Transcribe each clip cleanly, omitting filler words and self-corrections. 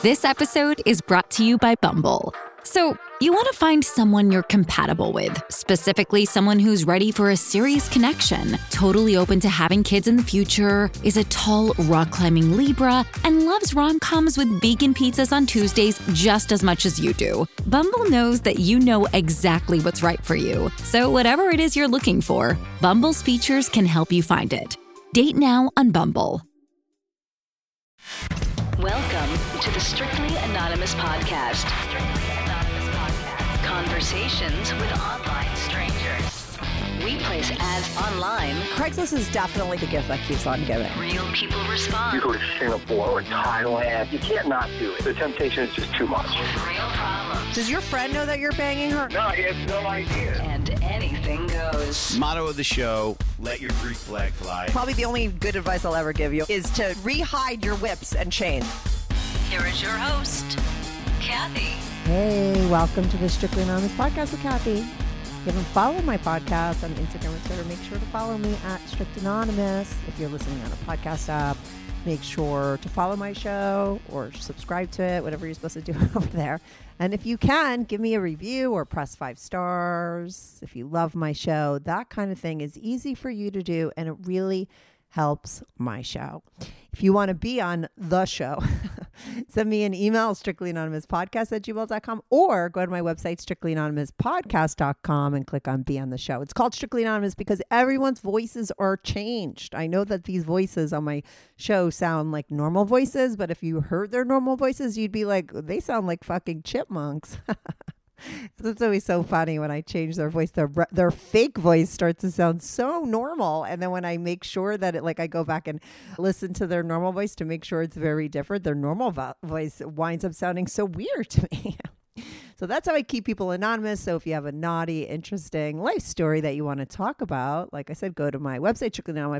This episode is brought to you by Bumble. So, you want to find someone you're compatible with, specifically someone who's ready for a serious connection, totally open to having kids in the future, is a tall, rock-climbing Libra, and loves rom-coms with vegan pizzas on Tuesdays just as much as you do. Bumble knows that you know exactly what's right for you. So whatever it is you're looking for, Bumble's features can help you find it. Date now on Bumble. Welcome to the Strictly Anonymous podcast. Conversations with online strangers. We place ads online. Craigslist is definitely the gift that keeps on giving. Real people respond. You go to Singapore or Thailand, you can't not do it. The temptation is just too much. Real problems. Does your friend know that you're banging her? No, he has no idea. And anything goes. Motto of the show, let your Greek flag fly. Probably the only good advice I'll ever give you is to re-hide your whips and chains. Here is your host, Kathy. Hey, welcome to the Strictly Anonymous podcast with Kathy. If you haven't followed my podcast on Instagram and Twitter, make sure to follow me at Strict Anonymous. If you're listening on a podcast app, make sure to follow my show or subscribe to it, whatever you're supposed to do over there. And if you can, give me a review or press 5 stars. If you love my show, that kind of thing is easy for you to do, and it really helps my show. If you want to be on the show, send me an email, strictlyanonymouspodcast@gmail.com, or go to my website, strictlyanonymouspodcast.com, and click on Be on the Show. It's called Strictly Anonymous because everyone's voices are changed. I know that these voices on my show sound like normal voices, but if you heard their normal voices, you'd be like, they sound like fucking chipmunks. It's always so funny when I change their voice. Their fake voice starts to sound so normal, and then when I make sure that I go back and listen to their normal voice to make sure it's very different, their normal voice winds up sounding so weird to me. So that's how I keep people anonymous. So if you have a naughty, interesting life story that you want to talk about, like I said, go to my website,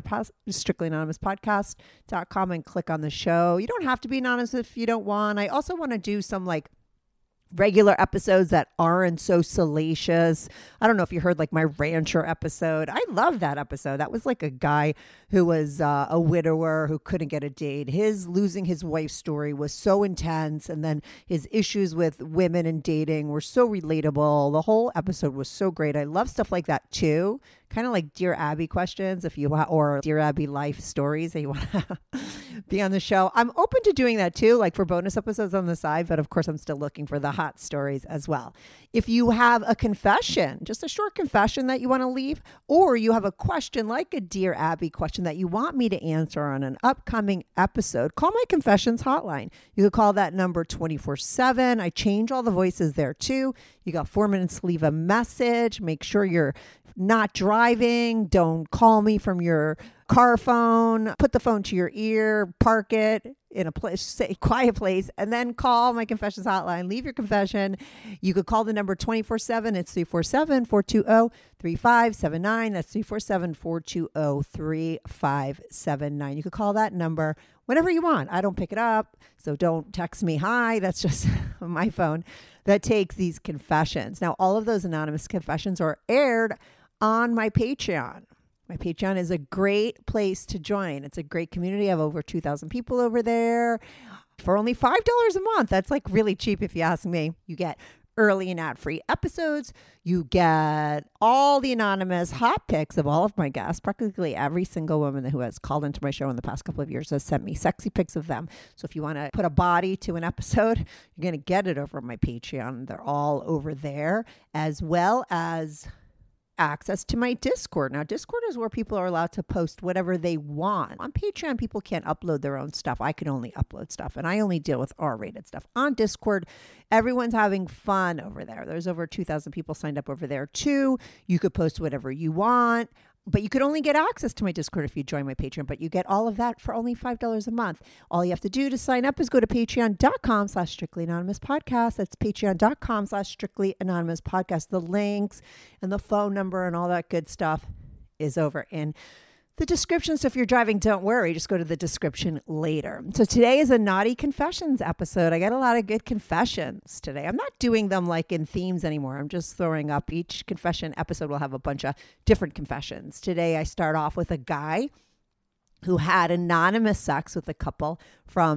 strictlyanonymouspodcast.com, and click on the show. You don't have to be anonymous if you don't want. I also want to do some regular episodes that aren't so salacious. I don't know if you heard my rancher episode. I love that episode. That was a guy who was a widower who couldn't get a date. His losing his wife story was so intense. And then his issues with women and dating were so relatable. The whole episode was so great. I love stuff like that too. Kind of like Dear Abby questions or Dear Abby life stories that you want to be on the show. I'm open to doing that too, for bonus episodes on the side, but of course I'm still looking for the hot stories as well. If you have a confession, just a short confession that you want to leave, or you have a question like a Dear Abby question that you want me to answer on an upcoming episode, call my confessions hotline. You can call that number 24/7. I change all the voices there too. You got 4 minutes to leave a message. Make sure you're not driving. Don't call me from your car phone. Put the phone to your ear, park it in a quiet place, and then call my confessions hotline. Leave your confession. You could call the number 24/7. It's 347-420-3579. That's 347-420-3579. You could call that number whenever you want. I don't pick it up, so don't text me hi. That's just my phone that takes these confessions. Now, all of those anonymous confessions are aired on my Patreon. My Patreon is a great place to join. It's a great community. I have over 2,000 people over there for only $5 a month. That's really cheap if you ask me. You get early and ad-free episodes. You get all the anonymous hot pics of all of my guests. Practically every single woman who has called into my show in the past couple of years has sent me sexy pics of them. So if you want to put a body to an episode, you're going to get it over my Patreon. They're all over there, as well as access to my Discord. Now, Discord is where people are allowed to post whatever they want. On Patreon, people can't upload their own stuff. I can only upload stuff, and I only deal with R-rated stuff. On Discord, everyone's having fun over there. There's over 2,000 people signed up over there, too. You could post whatever you want. But you could only get access to my Discord if you join my Patreon, but you get all of that for only $5 a month. All you have to do to sign up is go to patreon.com/strictlyanonymouspodcast. That's patreon.com/strictlyanonymouspodcast. The links and the phone number and all that good stuff is over in the description. So if you're driving, don't worry. Just go to the description later. So today is a naughty confessions episode. I got a lot of good confessions today. I'm not doing them like in themes anymore. I'm just throwing up. Each confession episode will have a bunch of different confessions. Today I start off with a guy who had anonymous sex with a couple from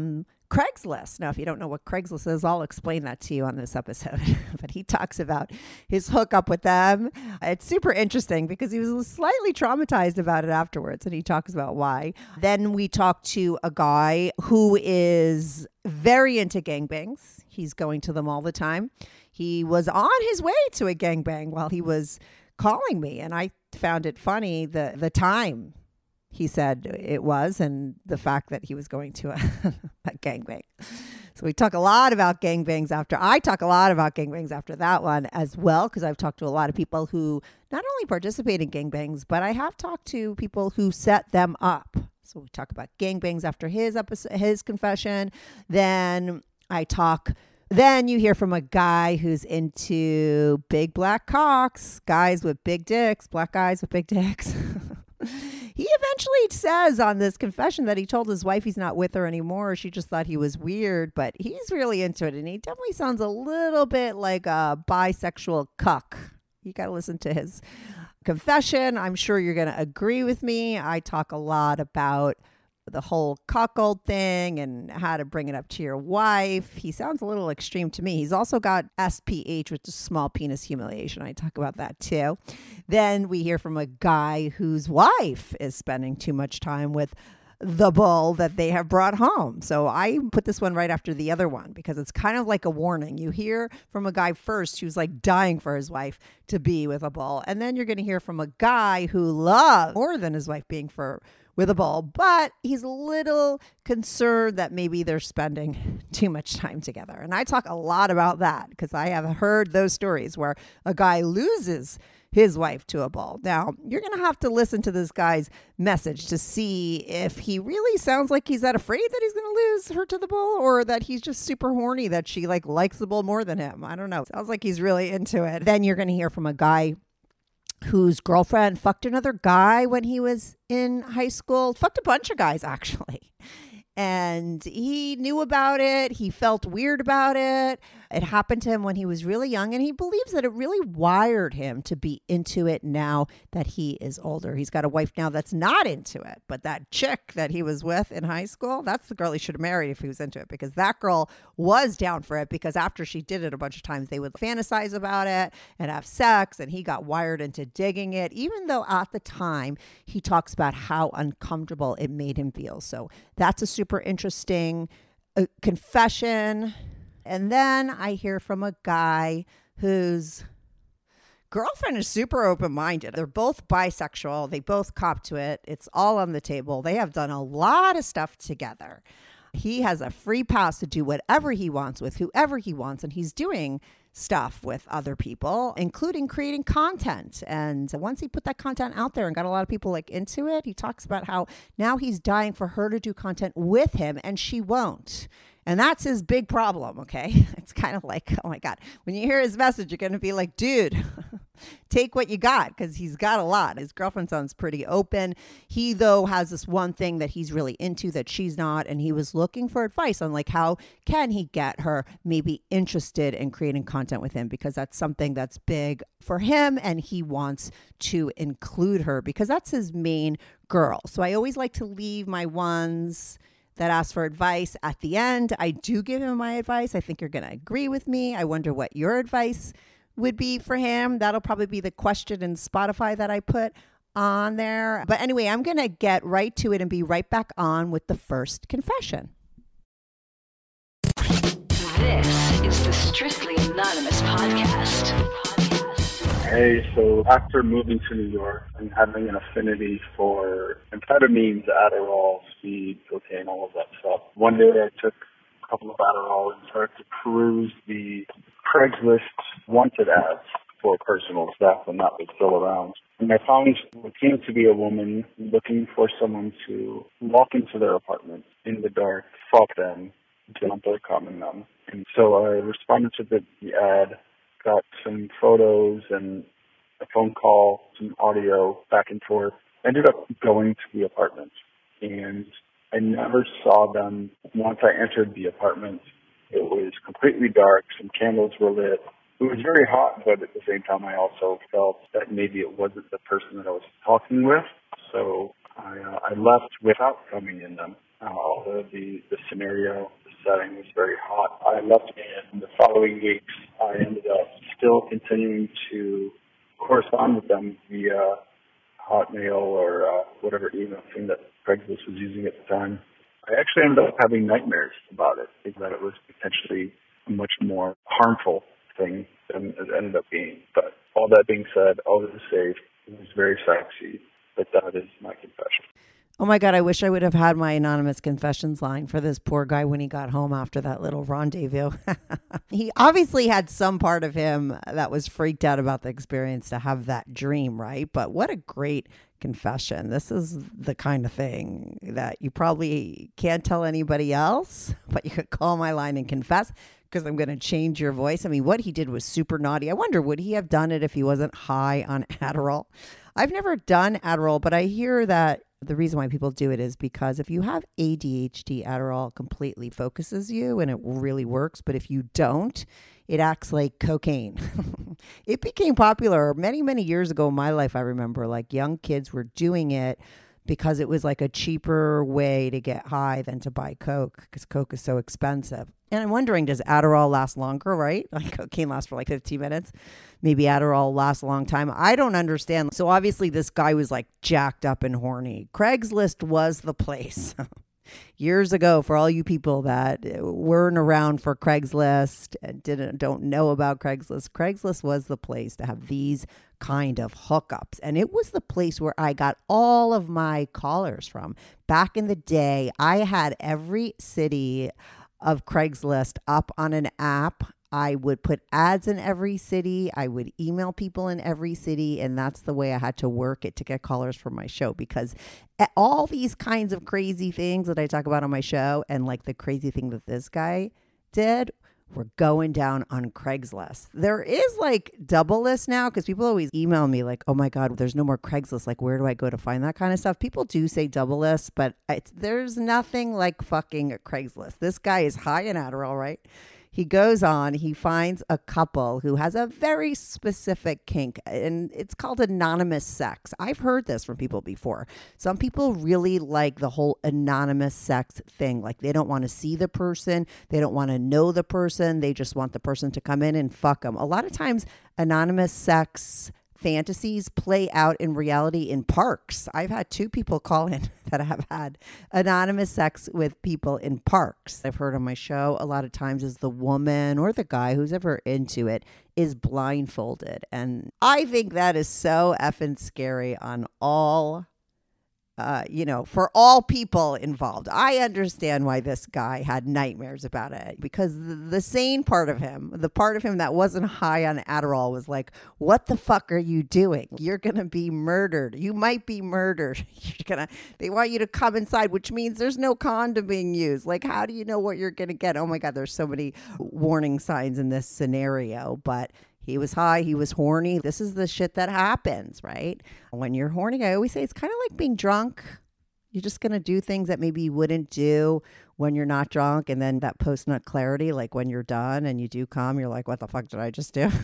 Craigslist. Now, if you don't know what Craigslist is, I'll explain that to you on this episode. But he talks about his hookup with them. It's super interesting because he was slightly traumatized about it afterwards, and he talks about why. Then we talk to a guy who is very into gangbangs. He's going to them all the time. He was on his way to a gangbang while he was calling me, and I found it funny the time he said it was, and the fact that he was going to a gangbang. So we talk a lot about gangbangs I talk a lot about gangbangs after that one as well, because I've talked to a lot of people who not only participate in gangbangs, but I have talked to people who set them up. So we talk about gangbangs after his confession. Then you hear from a guy who's into big black cocks, guys with big dicks, black guys with big dicks. He eventually says on this confession that he told his wife he's not with her anymore. She just thought he was weird, but he's really into it. And he definitely sounds a little bit like a bisexual cuck. You got to listen to his confession. I'm sure you're going to agree with me. I talk a lot about the whole cuckold thing and how to bring it up to your wife. He sounds a little extreme to me. He's also got SPH, which is small penis humiliation. I talk about that too. Then we hear from a guy whose wife is spending too much time with the bull that they have brought home. So I put this one right after the other one because it's kind of like a warning. You hear from a guy first who's like dying for his wife to be with a bull. And then you're going to hear from a guy who loves more than his wife being with a bull, but he's a little concerned that maybe they're spending too much time together. And I talk a lot about that because I have heard those stories where a guy loses his wife to a bull. Now, you're going to have to listen to this guy's message to see if he really sounds like he's that afraid that he's going to lose her to the bull, or that he's just super horny that she likes the bull more than him. I don't know. Sounds like he's really into it. Then you're going to hear from a guy whose girlfriend fucked another guy when he was in high school. Fucked a bunch of guys, actually. And he knew about it. He felt weird about it. It happened to him when he was really young, and he believes that it really wired him to be into it now that he is older. He's got a wife now that's not into it, but that chick that he was with in high school, that's the girl he should have married if he was into it, because that girl was down for it, because after she did it a bunch of times, they would fantasize about it and have sex, and he got wired into digging it, even though at the time he talks about how uncomfortable it made him feel. So that's a super interesting confession. And then I hear from a guy whose girlfriend is super open-minded. They're both bisexual. They both cop to it. It's all on the table. They have done a lot of stuff together. He has a free pass to do whatever he wants with whoever he wants, and he's doing stuff with other people, including creating content. And once he put that content out there and got a lot of people into it, he talks about how now he's dying for her to do content with him, and she won't. And that's his big problem, okay? It's kind of like, oh my God, when you hear his message, you're going to be like, dude, take what you got, because he's got a lot. His girlfriend sounds pretty open. He, though, has this one thing that he's really into that she's not, and he was looking for advice on how can he get her maybe interested in creating content with him, because that's something that's big for him, and he wants to include her because that's his main girl. So I always like to leave my ones that ask for advice at the end. I do give him my advice. I think you're going to agree with me. I wonder what your advice would be for him. That'll probably be the question in Spotify that I put on there. But anyway, I'm going to get right to it and be right back on with the first confession. This is the Strictly Anonymous podcast. Hey, so after moving to New York and having an affinity for amphetamines, Adderall, speed, cocaine, all of that stuff, one day I took a couple of Adderall and started to peruse the Craigslist wanted ads for personal staff when that was still around. And I found what seemed to be a woman looking for someone to walk into their apartment in the dark, fuck them, jump or come in them. And so I responded to the ad, got some photos and a phone call, some audio back and forth. Ended up going to the apartment, and I never saw them once I entered the apartment. It was completely dark. Some candles were lit. It was very hot, but at the same time, I also felt that maybe it wasn't the person that I was talking with. So I left without coming in them. Although the scenario, the setting was very hot. I left, and the following weeks I ended up still continuing to correspond with them via Hotmail or whatever email thing that Craigslist was using at the time. I actually ended up having nightmares about it, thinking that it was potentially a much more harmful thing than it ended up being. But all that being said, all this is safe. It was very sexy, but that is my confession. Oh my God, I wish I would have had my anonymous confessions line for this poor guy when he got home after that little rendezvous. He obviously had some part of him that was freaked out about the experience to have that dream, right? But what a great confession. This is the kind of thing that you probably can't tell anybody else, but you could call my line and confess because I'm going to change your voice. I mean, what he did was super naughty. I wonder, would he have done it if he wasn't high on Adderall? I've never done Adderall, but I hear that the reason why people do it is because if you have ADHD, Adderall completely focuses you and it really works. But if you don't, it acts like cocaine. It became popular many, many years ago in my life. I remember like young kids were doing it because it was like a cheaper way to get high than to buy Coke because Coke is so expensive. And I'm wondering, does Adderall last longer, right? Like cocaine lasts for like 15 minutes. Maybe Adderall lasts a long time. I don't understand. So obviously this guy was like jacked up and horny. Craigslist was the place. Years ago, for all you people that weren't around for Craigslist and don't know about Craigslist, Craigslist was the place to have these kind of hookups. And it was the place where I got all of my callers from. Back in the day, I had every city of Craigslist up on an app. I would put ads in every city. I would email people in every city. And that's the way I had to work it to get callers for my show, because all these kinds of crazy things that I talk about on my show and like the crazy thing that this guy did were going down on Craigslist. There is like Double List now because people always email me like, oh my God, there's no more Craigslist. Like, where do I go to find that kind of stuff? People do say Double List, but there's nothing like fucking Craigslist. This guy is high in Adderall, right? He goes on, he finds a couple who has a very specific kink, and it's called anonymous sex. I've heard this from people before. Some people really like the whole anonymous sex thing. Like they don't want to see the person. They don't want to know the person. They just want the person to come in and fuck them. A lot of times anonymous sex fantasies play out in reality in parks. I've had 2 people call in that have had anonymous sex with people in parks. I've heard on my show a lot of times is the woman or the guy who's ever into it is blindfolded. And I think that is so effing scary on all for all people involved. I understand why this guy had nightmares about it, because the sane part of him, the part of him that wasn't high on Adderall, was like, what the fuck are you doing? You're going to be murdered. You might be murdered. They want you to come inside, which means there's no condom being used. Like, how do you know what you're going to get? Oh my God, there's so many warning signs in this scenario, but he was high. He was horny. This is the shit that happens, right? When you're horny, I always say it's kind of like being drunk. You're just going to do things that maybe you wouldn't do when you're not drunk. And then that post-nut clarity, like when you're done and you do come, you're like, what the fuck did I just do?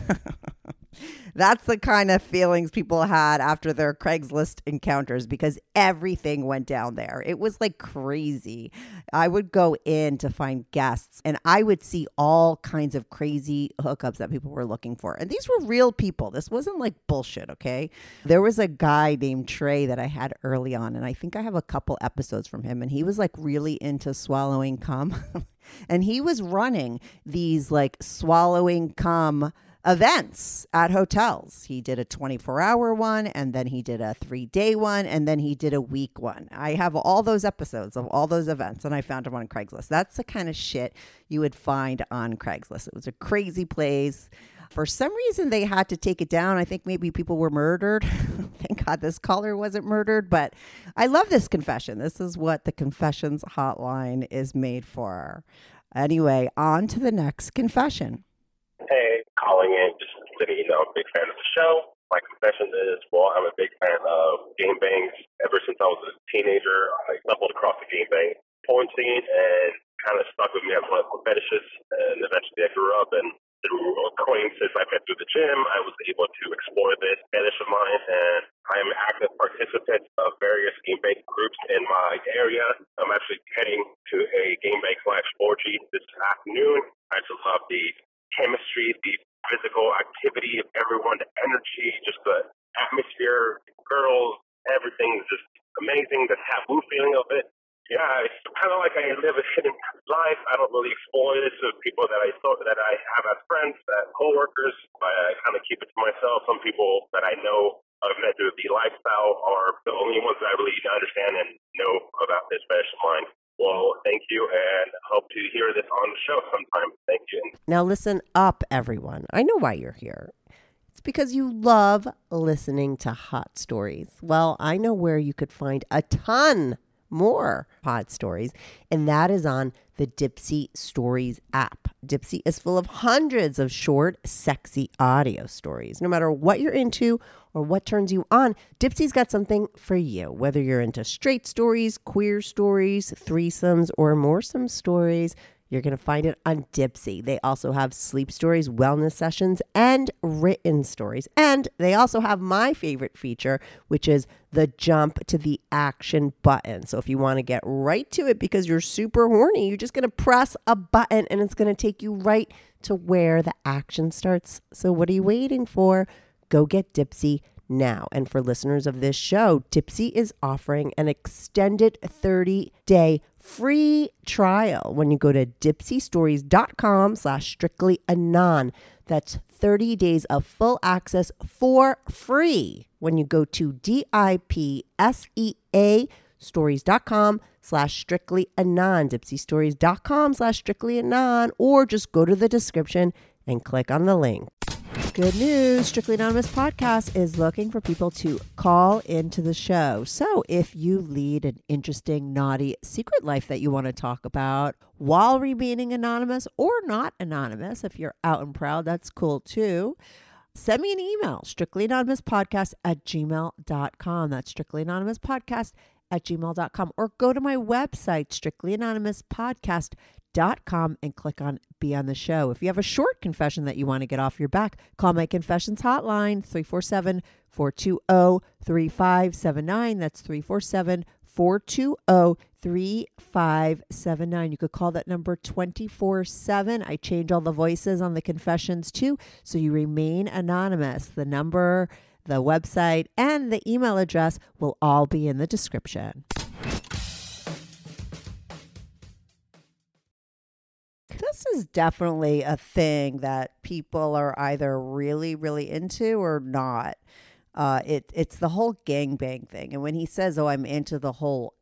That's the kind of feelings people had after their Craigslist encounters, because everything went down there. It was like crazy. I would go in to find guests and I would see all kinds of crazy hookups that people were looking for. And these were real people. This wasn't like bullshit, okay? There was a guy named Trey that I had early on, and I think I have a couple episodes from him, and he was like really into swallowing cum. And he was running these like swallowing cum events at hotels. He did a 24-hour one, and then he did a 3-day one, and then he did a week one. I have all those episodes of all those events, and I found them on Craigslist. That's the kind of shit you would find on Craigslist. It was a crazy place. For some reason, they had to take it down. I think maybe people were murdered. Thank God this caller wasn't murdered. But I love this confession. This is what the confessions hotline is made for. Anyway, on to the next confession. Hey, calling in, just letting you know I'm a big fan of the show. My confession is, well, I'm a big fan of gangbangs. Ever since I was a teenager, I stumbled across the gangbang porn scene and kind of stuck with me as one of the fetishes. And eventually I grew up, and through acquaintances I met through the gym, I was able to explore this fetish of mine, and I am an active participant of various gangbang groups in my area. I'm actually heading to a gangbang/orgy this afternoon. I just love the chemistry, the physical activity of everyone, the energy, just the atmosphere, the girls, everything's just amazing, the taboo feeling of it. Yeah, it's kind of like I live a hidden life. I don't really exploit it to people that I have as friends, as coworkers. I kind of keep it to myself. Some people that I know I've met through the lifestyle are the only ones that I really understand and know about this fetish of mine. Well, thank you, and hope to hear this on the show sometime. Thank you. Now listen up, everyone. I know why you're here. It's because you love listening to hot stories. Well, I know where you could find a ton more hot stories, and that is on the Dipsea Stories app. Dipsea is full of hundreds of short, sexy audio stories. No matter what you're into or what turns you on, Dipsea's got something for you. Whether you're into straight stories, queer stories, threesomes, or moresome stories, you're going to find it on Dipsea. They also have sleep stories, wellness sessions, and written stories. And they also have my favorite feature, which is the jump to the action button. So if you want to get right to it because you're super horny, you're just going to press a button and it's going to take you right to where the action starts. So what are you waiting for? Go get Dipsea now. And for listeners of this show, Dipsea is offering an extended 30-day free trial when you go to dipseastories.com/strictlyanon. That's 30 days of full access for free when you go to DIPSEA stories.com/strictlyanon, dipseastories.com/strictlyanon, or just go to the description and click on the link. Good news, Strictly Anonymous Podcast is looking for people to call into the show. So if you lead an interesting, naughty secret life that you want to talk about while remaining anonymous or not anonymous, if you're out and proud, that's cool too. Send me an email, strictlyanonymouspodcast@gmail.com. That's strictlyanonymouspodcast@gmail.com. Or go to my website, strictlyanonymouspodcast.com, and click on Be on the Show. If you have a short confession that you want to get off your back, call my confessions hotline, 347-420-3579. That's 347-420-3579. You could call that number 24/7. I change all the voices on the confessions too, so you remain anonymous. The number, the website, and the email address will all be in the description. This is definitely a thing that people are either really, really into or not. It's the whole gangbang thing. And when he says, oh, I'm into the whole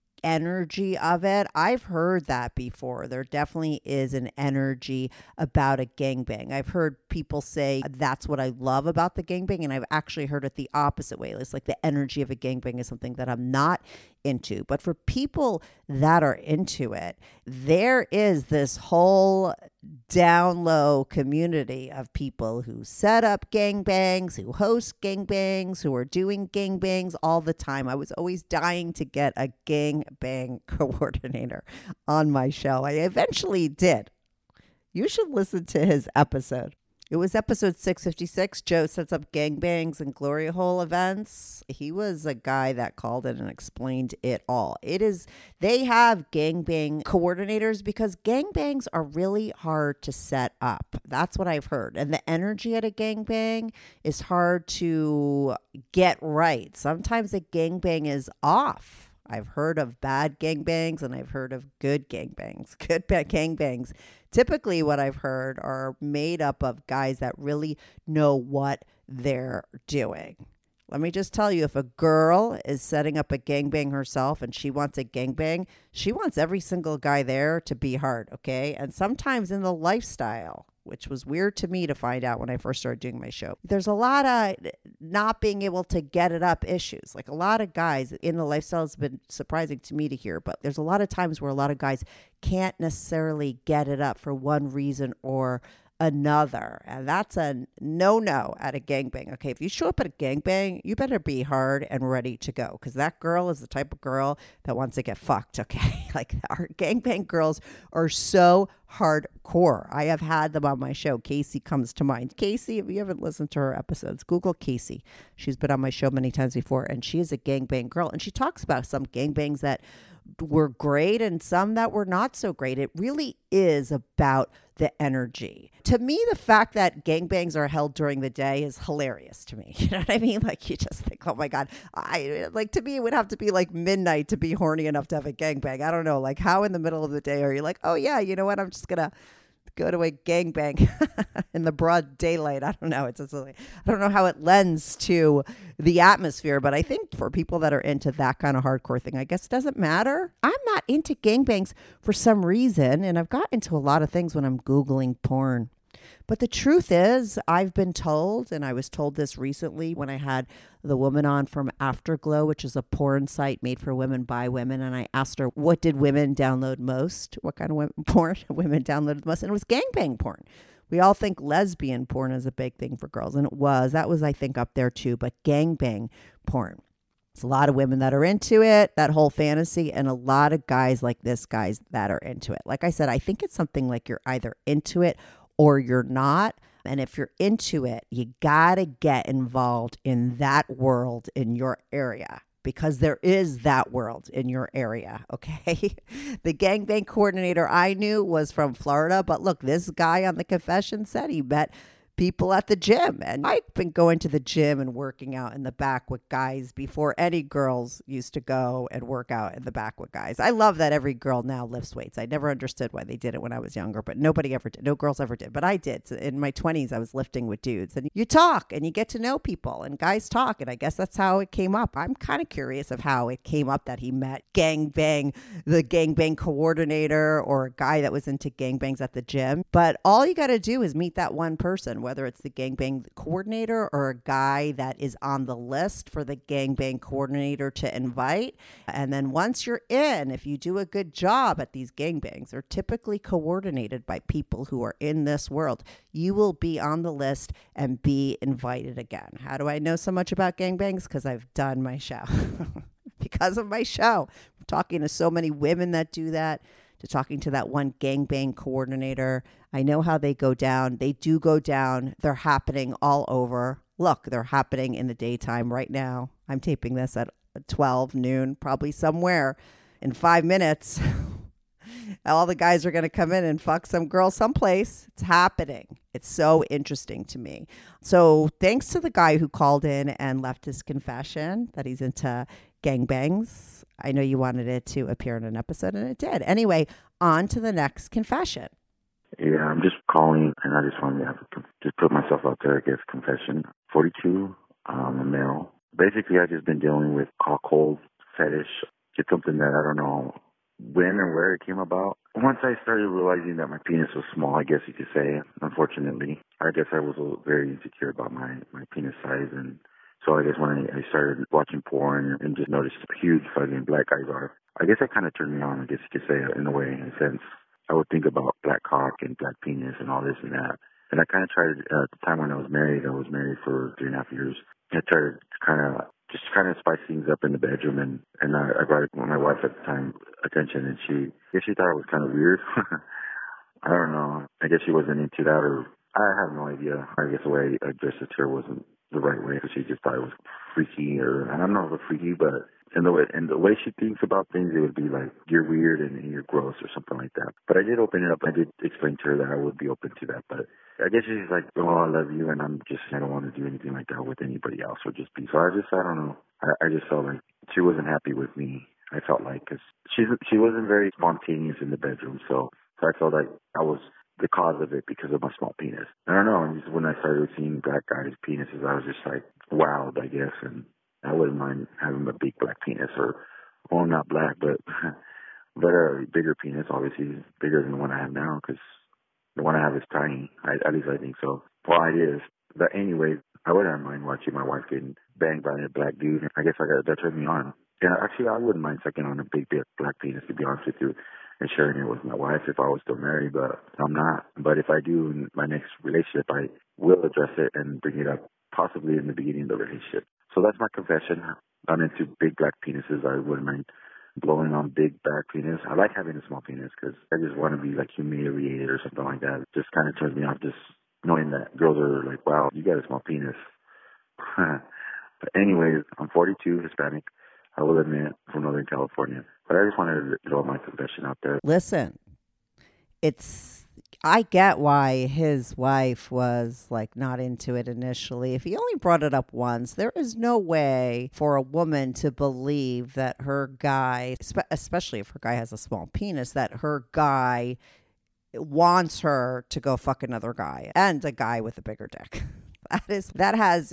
energy of it, I've heard that before. There definitely is an energy about a gangbang. I've heard people say that's what I love about the gangbang, and I've actually heard it the opposite way. It's like the energy of a gangbang is something that I'm not into. But for people that are into it, there is this whole down low community of people who set up gangbangs, who host gangbangs, who are doing gangbangs all the time. I was always dying to get a gangbang coordinator on my show. I eventually did. You should listen to his episode. It was episode 656. Joe sets up gangbangs and glory hole events. He was a guy that called in and explained it all. They have gangbang coordinators because gangbangs are really hard to set up. That's what I've heard. And the energy at a gangbang is hard to get right. Sometimes a gangbang is off. I've heard of bad gangbangs and I've heard of good gangbangs. Good gangbangs. Typically what I've heard are made up of guys that really know what they're doing. Let me just tell you, if a girl is setting up a gangbang herself and she wants a gangbang, she wants every single guy there to be hard, okay? And sometimes in the lifestyle, which was weird to me to find out when I first started doing my show, there's a lot of not being able to get it up issues. Like a lot of guys in the lifestyle has been surprising to me to hear, but there's a lot of times where a lot of guys can't necessarily get it up for one reason or another. And that's a no-no at a gangbang. Okay, if you show up at a gangbang, you better be hard and ready to go, because that girl is the type of girl that wants to get fucked, okay? Like our gangbang girls are so hardcore. I have had them on my show. Casey comes to mind. Casey, if you haven't listened to her episodes, Google Casey. She's been on my show many times before, and she is a gangbang girl. And she talks about some gangbangs that were great and some that were not so great. It really is about the energy. To me, the fact that gangbangs are held during the day is hilarious to me. You know what I mean? Like, you just think, oh my God, to me, it would have to be like midnight to be horny enough to have a gangbang. I don't know. Like, how in the middle of the day are you like, oh yeah, you know what? I'm just going to go to a gangbang in the broad daylight. I don't know. It's just like, I don't know how it lends to the atmosphere, but I think for people that are into that kind of hardcore thing, I guess it doesn't matter. I'm not into gangbangs for some reason, and I've got into a lot of things when I'm Googling porn. But the truth is, I've been told, and I was told this recently when I had the woman on from Afterglow, which is a porn site made for women by women. And I asked her, what did women download most? What kind of porn women downloaded most? And it was gangbang porn. We all think lesbian porn is a big thing for girls. And it was. That was, I think, up there too. But gangbang porn. It's a lot of women that are into it, that whole fantasy, and a lot of guys like this guys that are into it. Like I said, I think it's something like you're either into it or you're not. And if you're into it, you got to get involved in that world in your area, because there is that world in your area, okay? The gangbang coordinator I knew was from Florida, but look, this guy on the confession said he met people at the gym. And I've been going to the gym and working out in the back with guys before any girls used to go and work out in the back with guys. I love that every girl now lifts weights. I never understood why they did it when I was younger, but nobody ever did. No girls ever did, but I did. So in my 20s, I was lifting with dudes, and you talk and you get to know people, and guys talk. And I guess that's how it came up. I'm kind of curious of how it came up that he met the gangbang coordinator, or a guy that was into gangbangs at the gym. But all you got to do is meet that one person, whether it's the gangbang coordinator or a guy that is on the list for the gangbang coordinator to invite. And then once you're in, if you do a good job at these gangbangs, they're typically coordinated by people who are in this world. You will be on the list and be invited again. How do I know so much about gangbangs? Because I've done my show. Because of my show. I'm talking to so many women that do that, to talking to that one gangbang coordinator. I know how they go down. They do go down. They're happening all over. Look, they're happening in the daytime right now. I'm taping this at 12 noon, probably somewhere in 5 minutes. All the guys are going to come in and fuck some girl someplace. It's happening. It's so interesting to me. So thanks to the guy who called in and left his confession that he's into gangbangs. I know you wanted it to appear in an episode, and it did. Anyway, on to the next confession. Yeah, I'm just calling, and I just wanted to just put myself out there, I guess, confession. 42, a male. Basically, I've just been dealing with cold fetish. It's something that I don't know when or where it came about. Once I started realizing that my penis was small, I guess you could say, unfortunately, I guess I was very insecure about my penis size. And so I guess when I started watching porn and just noticed huge fucking black guys are, I guess that kind of turned me on, I guess you could say, in a way, in a sense. I would think about black cock and black penis and all this and that. And I kind of tried, at the time when I was married for 3.5 years. I tried to kind of spice things up in the bedroom, and I brought it with my wife at the time attention, and she thought it was kind of weird. I don't know. I guess she wasn't into that, or I have no idea. I guess the way I addressed it to her wasn't the right way, because she just thought it was freaky, or I don't know if it was freaky, but in the way she thinks about things, it would be like, you're weird and you're gross or something like that. But I did open it up. I did explain to her that I would be open to that. But I guess she's like, oh, I love you, and I don't want to do anything like that with anybody else, or just be. So I don't know. I just felt like she wasn't happy with me. I felt like, because she wasn't very spontaneous in the bedroom. So I felt like I was the cause of it because of my small penis. I don't know. And just when I started seeing black guys' penises, I was just like wowed, I guess. And I wouldn't mind having a big black penis, well, not black, but a bigger penis, obviously bigger than the one I have now, because the one I have is tiny. At least I think so. Well, it is. But anyway, I wouldn't mind watching my wife getting banged by a black dude. I guess that turned me on. And actually, I wouldn't mind sucking on a big black penis, to be honest with you, and sharing it with my wife if I was still married, but I'm not. But if I do in my next relationship, I will address it and bring it up possibly in the beginning of the relationship. So that's my confession. I'm into big black penises. I wouldn't mind blowing on big black penis. I like having a small penis because I just want to be like humiliated or something like that. It just kind of turns me off, just knowing that girls are like, wow, you got a small penis. But anyways, I'm 42, Hispanic. I will admit, from Northern California. But I just wanted to throw my confession out there. Listen, I get why his wife was like not into it initially. If he only brought it up once, there is no way for a woman to believe that her guy, especially if her guy has a small penis, that her guy wants her to go fuck another guy and a guy with a bigger dick. That has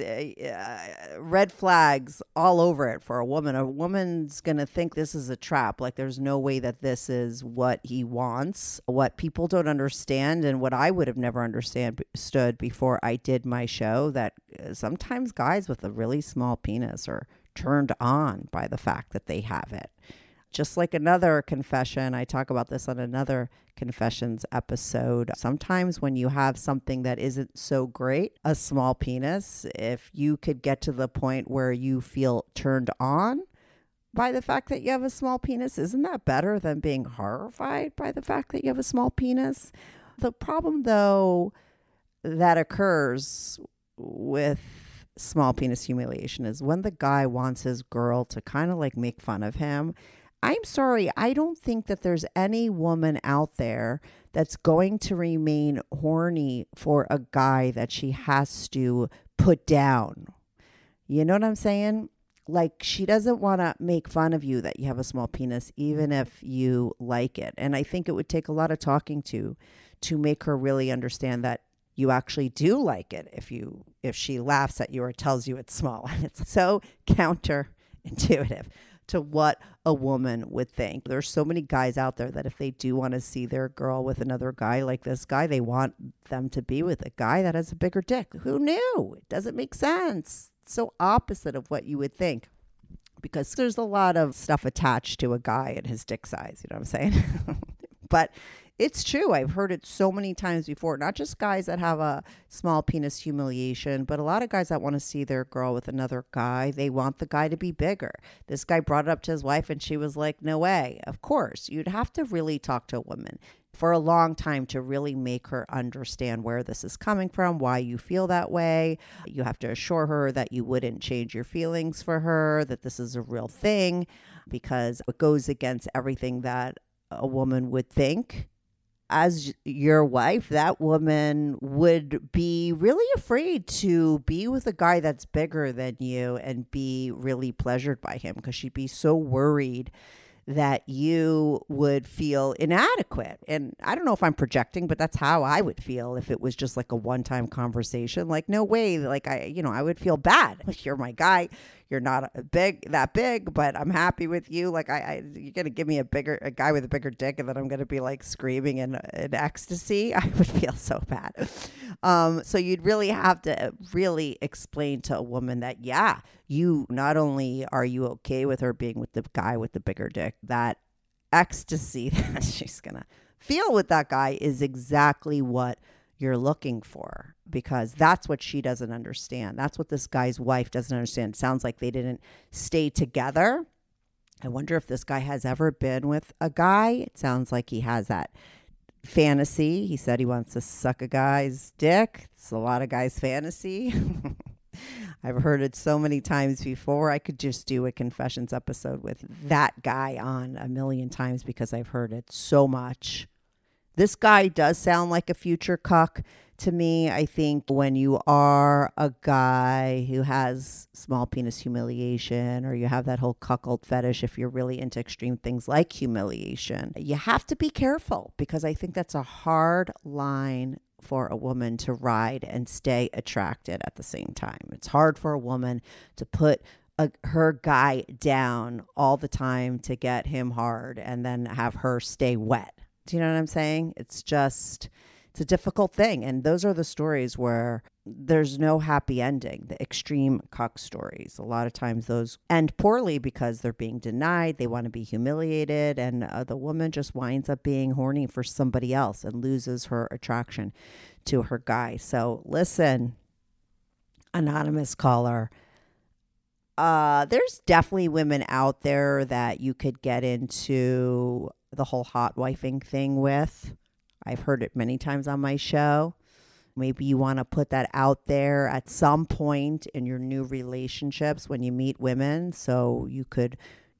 red flags all over it for a woman. A woman's going to think this is a trap. Like there's no way that this is what he wants. What people don't understand, and what I would have never understood before I did my show, that sometimes guys with a really small penis are turned on by the fact that they have it. Just like another confession, I talk about this on another confessions episode. Sometimes when you have something that isn't so great, a small penis, if you could get to the point where you feel turned on by the fact that you have a small penis, isn't that better than being horrified by the fact that you have a small penis? The problem, though, that occurs with small penis humiliation is when the guy wants his girl to kind of like make fun of him. I'm sorry, I don't think that there's any woman out there that's going to remain horny for a guy that she has to put down. You know what I'm saying? Like, she doesn't want to make fun of you that you have a small penis, even if you like it. And I think it would take a lot of talking to make her really understand that you actually do like it if she laughs at you or tells you it's small. It's so counterintuitive to what a woman would think. There's so many guys out there that if they do want to see their girl with another guy like this guy, they want them to be with a guy that has a bigger dick. Who knew? It doesn't make sense. It's so opposite of what you would think, because there's a lot of stuff attached to a guy and his dick size. You know what I'm saying? But it's true. I've heard it so many times before. Not just guys that have a small penis humiliation, but a lot of guys that want to see their girl with another guy. They want the guy to be bigger. This guy brought it up to his wife and she was like, no way. Of course, you'd have to really talk to a woman for a long time to really make her understand where this is coming from, why you feel that way. You have to assure her that you wouldn't change your feelings for her, that this is a real thing, because it goes against everything that a woman would think. As your wife, that woman would be really afraid to be with a guy that's bigger than you and be really pleasured by him, because she'd be so worried that you would feel inadequate. And I don't know if I'm projecting, but that's how I would feel if it was just like a one-time conversation. Like, no way. Like, I would feel bad. Like, you're my guy. You're not that big, but I'm happy with you. Like, you're going to give me a guy with a bigger dick, and then I'm going to be like screaming in ecstasy. I would feel so bad. So you'd really have to really explain to a woman that, yeah, you not only are you okay with her being with the guy with the bigger dick, that ecstasy that she's going to feel with that guy is exactly what you're looking for, because that's what she doesn't understand. That's what this guy's wife doesn't understand. It sounds like they didn't stay together. I wonder if this guy has ever been with a guy. It sounds like he has that fantasy. He said he wants to suck a guy's dick. It's a lot of guys' fantasy. I've heard it so many times before. I could just do a confessions episode with that guy on a million times because I've heard it so much. This guy does sound like a future cuck to me. I think when you are a guy who has small penis humiliation, or you have that whole cuckold fetish, if you're really into extreme things like humiliation, you have to be careful, because I think that's a hard line for a woman to ride and stay attracted at the same time. It's hard for a woman to put her guy down all the time to get him hard and then have her stay wet. Do you know what I'm saying? It's a difficult thing. And those are the stories where there's no happy ending, the extreme cuck stories. A lot of times those end poorly because they're being denied. They want to be humiliated. And the woman just winds up being horny for somebody else and loses her attraction to her guy. So listen, anonymous caller, there's definitely women out there that you could get into the whole hot wifing thing with. I've heard it many times on my show. Maybe you want to put that out there at some point in your new relationships when you meet women, so you could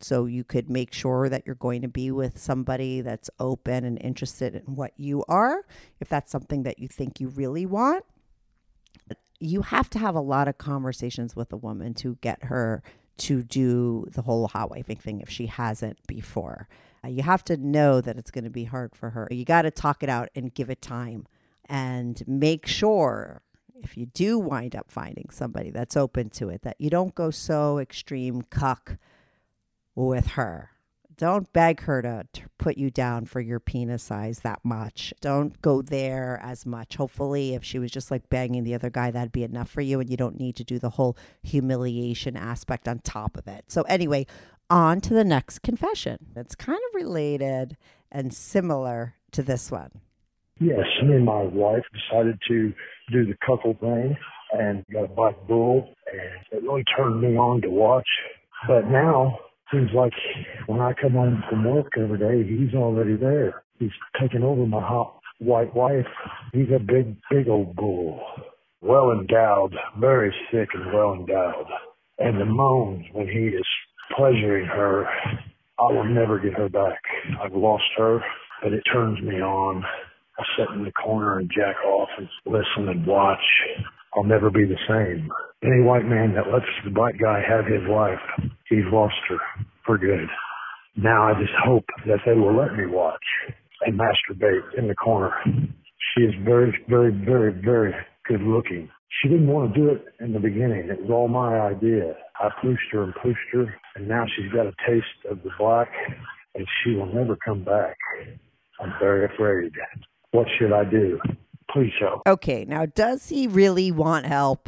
So you could make sure that you're going to be with somebody that's open and interested in what you are, if that's something that you think you really want. You have to have a lot of conversations with a woman to get her to do the whole hot wifing thing if she hasn't before. You have to know that it's going to be hard for her. You got to talk it out and give it time and make sure, if you do wind up finding somebody that's open to it, that you don't go so extreme cuck with her. Don't beg her to put you down for your penis size that much. Don't go there as much. Hopefully, if she was just like banging the other guy, that'd be enough for you, and you don't need to do the whole humiliation aspect on top of it. So anyway, on to the next confession. It's kind of related and similar to this one. Yes, me and my wife decided to do the cuckold thing and got a black bull, and it really turned me on to watch. But now, seems like when I come home from work every day, he's already there. He's taking over my hot white wife. He's a big old bull. Well endowed, very thick and well endowed. And the moans when he is pleasuring her, I will never get her back. I've lost her, but it turns me on. I sit in the corner and jack off and listen and watch. I'll never be the same. Any white man that lets the black guy have his wife, he's lost her for good. Now I just hope that they will let me watch and masturbate in the corner. She is very, very, very, very good looking. She didn't want to do it in the beginning. It was all my idea. I pushed her, and now she's got a taste of the black, and she will never come back. I'm very afraid. What should I do? Please help. Okay, now does he really want help?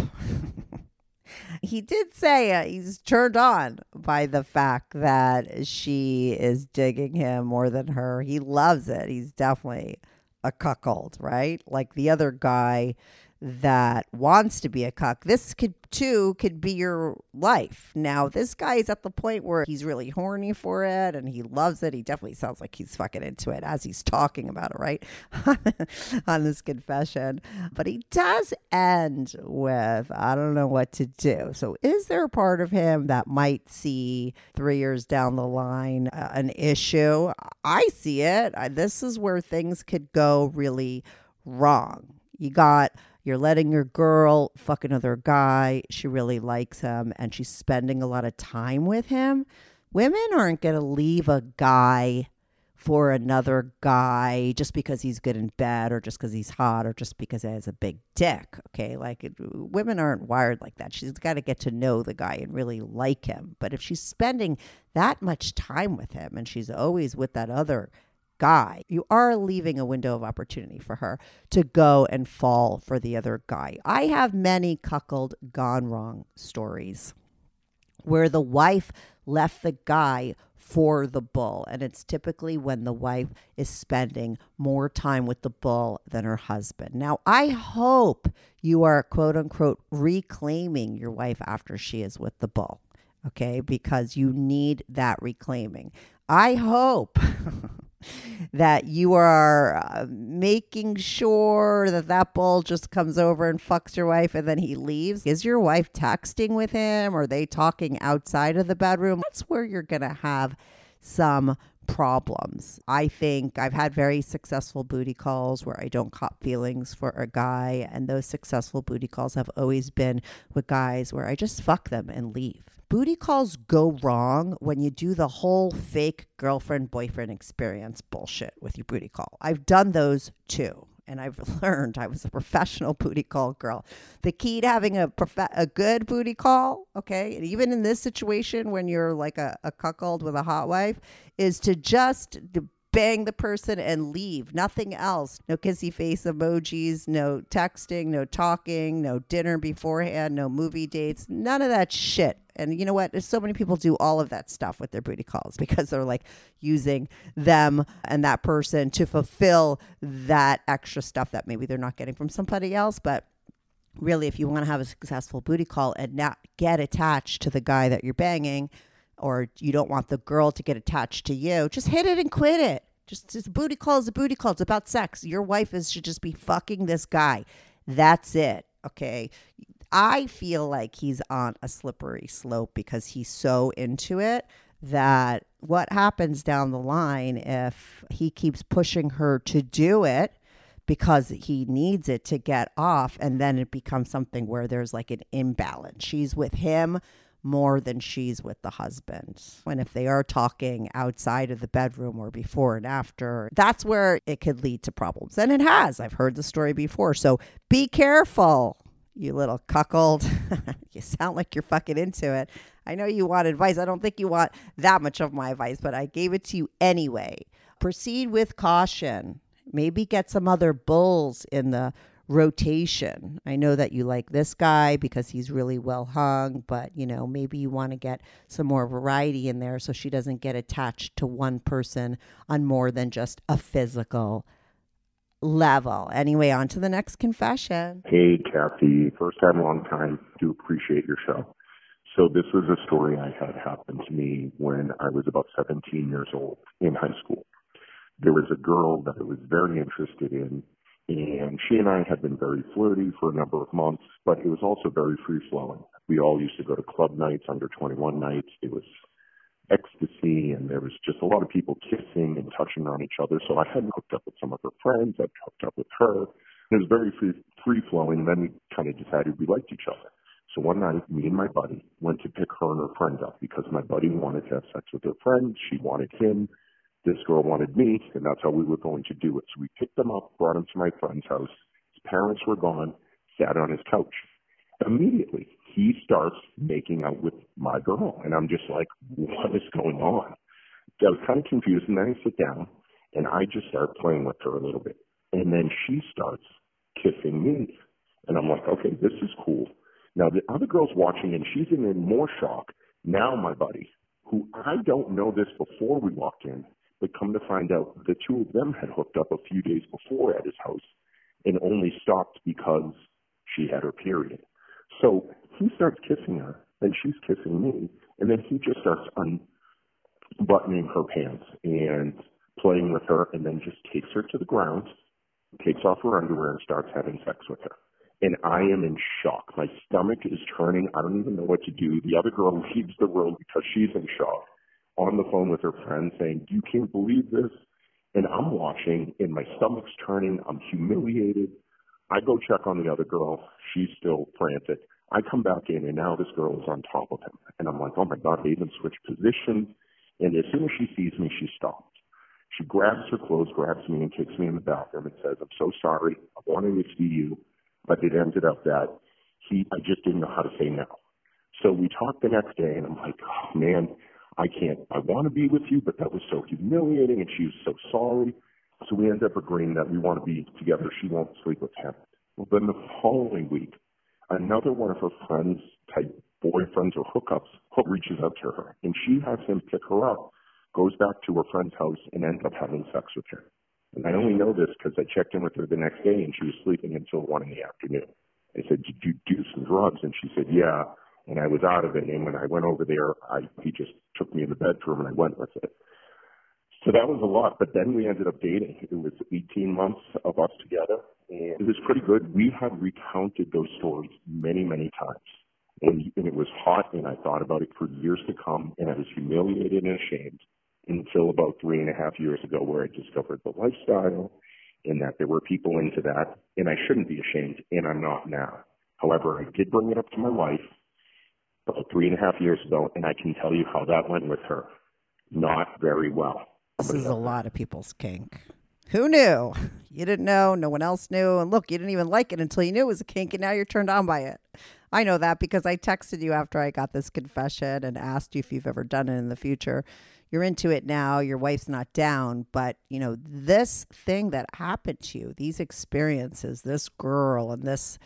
He did say he's turned on by the fact that she is digging him more than her. He loves it. He's definitely a cuckold, right? Like the other guy that wants to be a cuck. This could be your life. Now, this guy is at the point where he's really horny for it and he loves it. He definitely sounds like he's fucking into it as he's talking about it, right? On this confession. But he does end with, I don't know what to do. So is there a part of him that might see 3 years down the line an issue? I see it. This is where things could go really wrong. You're letting your girl fuck another guy. She really likes him and she's spending a lot of time with him. Women aren't going to leave a guy for another guy just because he's good in bed or just because he's hot or just because he has a big dick. Okay. Women aren't wired like that. She's got to get to know the guy and really like him. But if she's spending that much time with him and she's always with that other guy, you are leaving a window of opportunity for her to go and fall for the other guy. I have many cuckold gone wrong stories where the wife left the guy for the bull, and it's typically when the wife is spending more time with the bull than her husband. Now, I hope you are quote unquote reclaiming your wife after she is with the bull, okay? Because you need that reclaiming. I hope that you are making sure that bull just comes over and fucks your wife and then he leaves. Is your wife texting with him? Are they talking outside of the bedroom? That's where you're going to have some problems. I think I've had very successful booty calls where I don't cop feelings for a guy, and those successful booty calls have always been with guys where I just fuck them and leave. Booty calls go wrong when you do the whole fake girlfriend-boyfriend experience bullshit with your booty call. I've done those too, and I've learned. I was a professional booty call girl. The key to having a good booty call, okay, and even in this situation when you're like a cuckold with a hot wife, is to just bang the person and leave. Nothing else. No kissy face emojis, no texting, no talking, no dinner beforehand, no movie dates, none of that shit. And you know what? So many people do all of that stuff with their booty calls because they're like using them and that person to fulfill that extra stuff that maybe they're not getting from somebody else. But really, if you want to have a successful booty call and not get attached to the guy that you're banging, or you don't want the girl to get attached to you, just hit it and quit it. Just a booty call is a booty call. It's about sex. Your wife should just be fucking this guy. That's it. Okay. I feel like he's on a slippery slope because he's so into it that what happens down the line if he keeps pushing her to do it because he needs it to get off, and then it becomes something where there's like an imbalance. She's with him more than she's with the husband. And if they are talking outside of the bedroom or before and after, that's where it could lead to problems. And it has. I've heard the story before. So be careful, you little cuckold. You sound like you're fucking into it. I know you want advice. I don't think you want that much of my advice, but I gave it to you anyway. Proceed with caution. Maybe get some other bulls in the rotation. I know that you like this guy because he's really well hung, but maybe you want to get some more variety in there so she doesn't get attached to one person on more than just a physical level. Anyway, on to the next confession. Hey, Kathy. First time, long time. Do appreciate your show. So this was a story I had happen to me when I was about 17 years old in high school. There was a girl that I was very interested in, and she and I had been very flirty for a number of months, but it was also very free-flowing. We all used to go to club nights, under 21 nights. It was ecstasy, and there was just a lot of people kissing and touching on each other. So I had hooked up with some of her friends. I'd hooked up with her. It was very free-flowing, and then we kind of decided we liked each other. So one night, me and my buddy went to pick her and her friend up because my buddy wanted to have sex with her friend. She wanted him. This girl wanted me, and that's how we were going to do it. So we picked them up, brought him to my friend's house. His parents were gone, sat on his couch. Immediately, he starts making out with my girl, and I'm just like, what is going on? I was kind of confused, and then I sit down, and I just start playing with her a little bit. And then she starts kissing me, and I'm like, okay, this is cool. Now, the other girl's watching, and she's in more shock. Now my buddy, who I don't know this before we walked in, but come to find out, the two of them had hooked up a few days before at his house and only stopped because she had her period. So he starts kissing her, and she's kissing me, and then he just starts unbuttoning her pants and playing with her, and then just takes her to the ground, takes off her underwear, and starts having sex with her. And I am in shock. My stomach is turning. I don't even know what to do. The other girl leaves the room because she's in shock, on the phone with her friend saying, you can't believe this. And I'm watching, and my stomach's turning. I'm humiliated. I go check on the other girl. She's still frantic. I come back in, and now this girl is on top of him. And I'm like, oh, my God, they even switched positions. And as soon as she sees me, she stops. She grabs her clothes, grabs me, and kicks me in the bathroom and says, I'm so sorry. I wanted to see you. But it ended up that I just didn't know how to say no. So we talked the next day, and I'm like, oh, man, I want to be with you, but that was so humiliating, and she was so sorry. So we ended up agreeing that we want to be together. She won't sleep with him. Well, then the following week, another one of her friends, type boyfriends or hookups, reaches out to her, and she has him pick her up, goes back to her friend's house, and ends up having sex with her. And I only know this because I checked in with her the next day, and she was sleeping until 1 p.m. I said, did you do some drugs? And she said, yeah. And I was out of it. And when I went over there, he just took me in the bedroom, and I went with it. So that was a lot. But then we ended up dating. It was 18 months of us together, and it was pretty good. We had recounted those stories many, many times. And it was hot, and I thought about it for years to come, and I was humiliated and ashamed until about 3.5 years ago, where I discovered the lifestyle and that there were people into that, and I shouldn't be ashamed, and I'm not now. However, I did bring it up to my wife about 3.5 years ago, and I can tell you how that went with her. Not very well. This is a lot of people's kink. Who knew? You didn't know. No one else knew. And look, you didn't even like it until you knew it was a kink, and now you're turned on by it. I know that because I texted you after I got this confession and asked you if you've ever done it in the future. You're into it now. Your wife's not down. But, this thing that happened to you, these experiences, this girl and this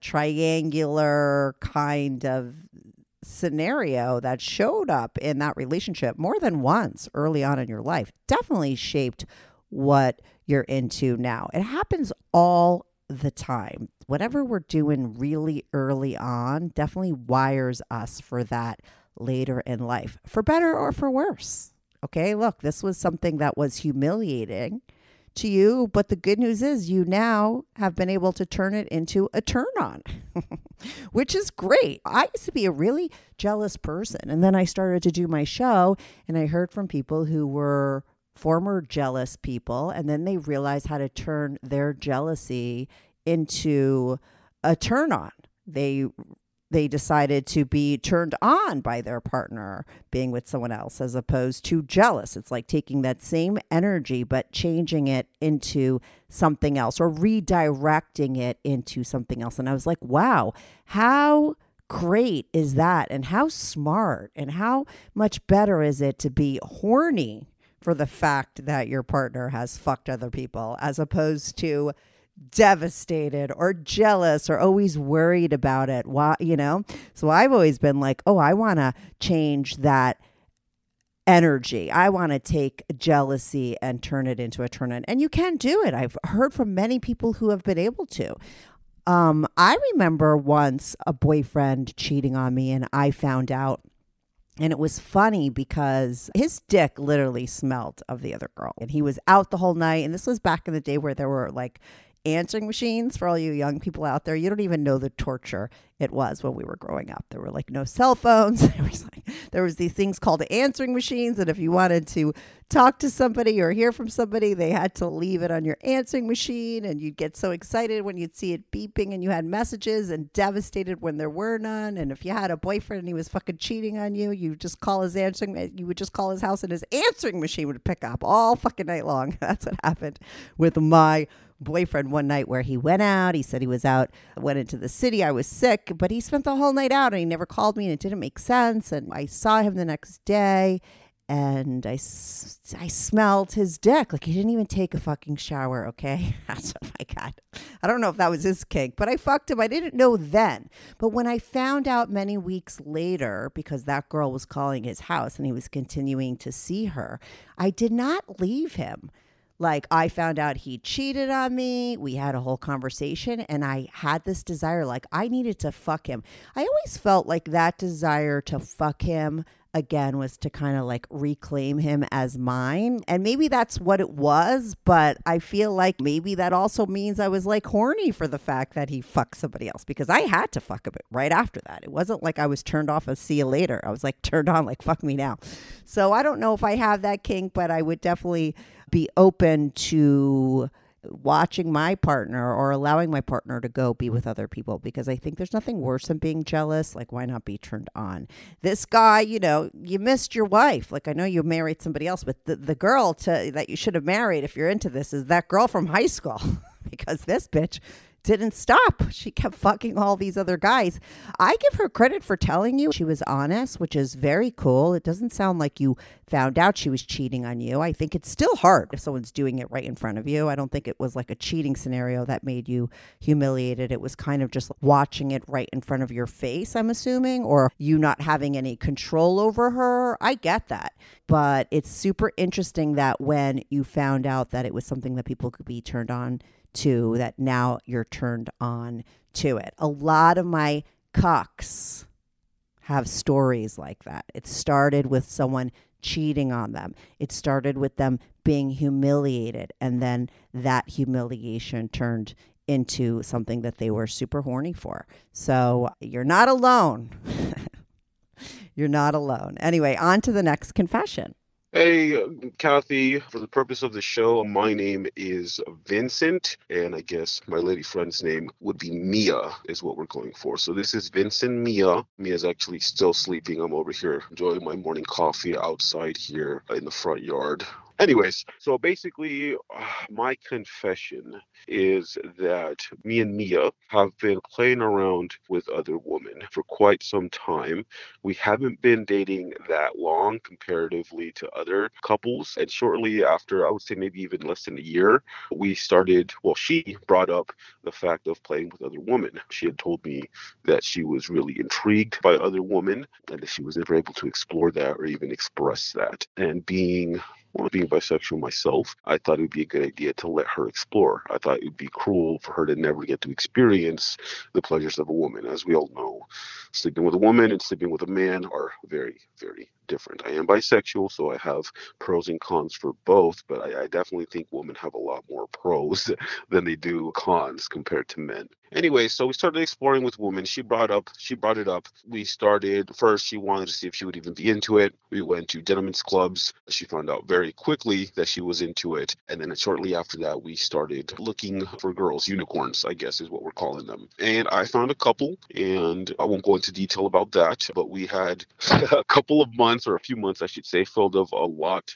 triangular kind of scenario that showed up in that relationship more than once early on in your life definitely shaped what you're into now. It happens all the time. Whatever we're doing really early on definitely wires us for that later in life, for better or for worse. Okay, look, this was something that was humiliating to you. But the good news is you now have been able to turn it into a turn on, which is great. I used to be a really jealous person. And then I started to do my show and I heard from people who were former jealous people. And then they realized how to turn their jealousy into a turn on. They decided to be turned on by their partner being with someone else as opposed to jealous. It's like taking that same energy but changing it into something else or redirecting it into something else. And I was like, wow, how great is that? And how smart and how much better is it to be horny for the fact that your partner has fucked other people as opposed to devastated or jealous or always worried about it. Why, so I've always been like, oh, I want to change that energy. I want to take jealousy and turn it into a turn on. And you can do it. I've heard from many people who have been able to. I remember once a boyfriend cheating on me and I found out. And it was funny because his dick literally smelled of the other girl. And he was out the whole night. And this was back in the day where there were like answering machines for all you young people out there. You don't even know the torture it was when we were growing up. There were like no cell phones. There was these things called answering machines. And if you wanted to talk to somebody or hear from somebody, they had to leave it on your answering machine. And you'd get so excited when you'd see it beeping and you had messages and devastated when there were none. And if you had a boyfriend and he was fucking cheating on you, you would just call his house and his answering machine would pick up all fucking night long. That's what happened with my boyfriend one night where he went out. He said he was out, went into the city. I was sick, but he spent the whole night out and he never called me and it didn't make sense. And I saw him the next day and I smelled his dick. Like he didn't even take a fucking shower. Okay. That's, oh my God. I don't know if that was his kink, but I fucked him. I didn't know then. But when I found out many weeks later, because that girl was calling his house and he was continuing to see her, I did not leave him. Like I found out he cheated on me. We had a whole conversation and I had this desire, like I needed to fuck him. I always felt like that desire to fuck him again was to kind of like reclaim him as mine. And maybe that's what it was, but I feel like maybe that also means I was like horny for the fact that he fucked somebody else because I had to fuck him right after that. It wasn't like I was turned off as see you later. I was like turned on like fuck me now. So I don't know if I have that kink, but I would definitely be open to watching my partner or allowing my partner to go be with other people because I think there's nothing worse than being jealous. Like, why not be turned on? This guy, you missed your wife. Like, I know you married somebody else, but the girl that you should have married if you're into this is that girl from high school because this bitch didn't stop. She kept fucking all these other guys. I give her credit for telling you she was honest, which is very cool. It doesn't sound like you found out she was cheating on you. I think it's still hard if someone's doing it right in front of you. I don't think it was like a cheating scenario that made you humiliated. It was kind of just watching it right in front of your face, I'm assuming, or you not having any control over her. I get that. But it's super interesting that when you found out that it was something that people could be turned on to, that now you're turned on to it. A lot of my cucks have stories like that. It started with someone cheating on them. It started with them being humiliated, and then that humiliation turned into something that they were super horny for. So you're not alone. You're not alone. Anyway, on to the next confession. Hey, Kathy, for the purpose of the show, my name is Vincent, and I guess my lady friend's name would be Mia, is what we're going for. So this is Vincent Mia. Mia's actually still sleeping. I'm over here enjoying my morning coffee outside here in the front yard. Anyways, so basically, my confession is that me and Mia have been playing around with other women for quite some time. We haven't been dating that long comparatively to other couples. And shortly after, I would say maybe even less than a year, she brought up the fact of playing with other women. She had told me that she was really intrigued by other women and that she was never able to explore that or even express that. And being Well, being bisexual myself, I thought it would be a good idea to let her explore. I thought it would be cruel for her to never get to experience the pleasures of a woman. As we all know, sleeping with a woman and sleeping with a man are very, very different. I am bisexual, so I have pros and cons for both, but I definitely think women have a lot more pros than they do cons compared to men. Anyway, so we started exploring with women. She brought it up. We started first. She wanted to see if she would even be into it. We went to gentlemen's clubs. She found out very quickly that she was into it. And then shortly after that, we started looking for girls, unicorns, I guess is what we're calling them. And I found a couple, and I won't go into detail about that, but we had a couple of months, or a few months, I should say, filled of a lot